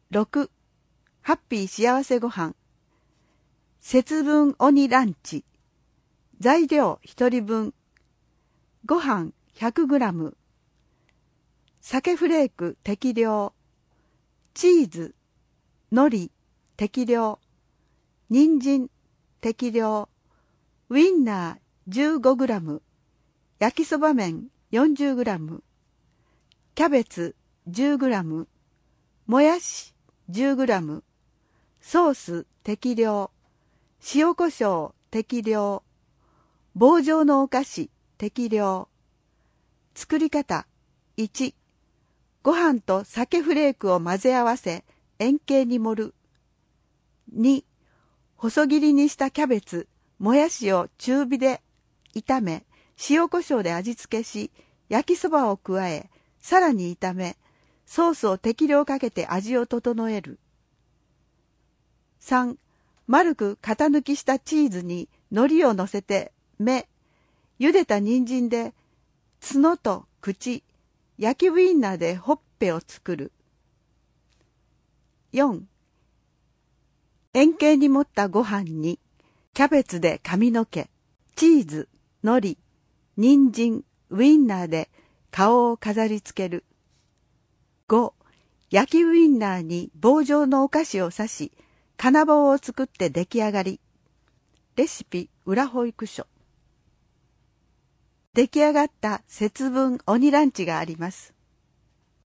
6. ハッピー幸せごはん。節分鬼ランチ。材料1人分。ご飯 100g。鮭フレーク適量。チーズ、海苔適量。人参適量。ウインナー 15g。焼きそば麺 40g。キャベツ 10g。もやし 10g。ソース適量。塩コショウ適量。棒状のお菓子適量。作り方。1、ご飯と鮭フレークを混ぜ合わせ円形に盛る。2、細切りにしたキャベツ、もやしを中火で炒め、塩コショウで味付けし、焼きそばを加え、さらに炒め、ソースを適量かけて味を整える。3、丸く型抜きしたチーズに海苔を乗せて茹でた人参で角と口、焼きウインナーでほっぺを作る。4、円形に盛ったご飯にキャベツで髪の毛、チーズ、海苔、人参、ウインナーで顔を飾りつける。5、焼きウインナーに棒状のお菓子を刺し、金棒を作って出来上がり。レシピ裏保育所。出来上がった節分鬼ランチがあります。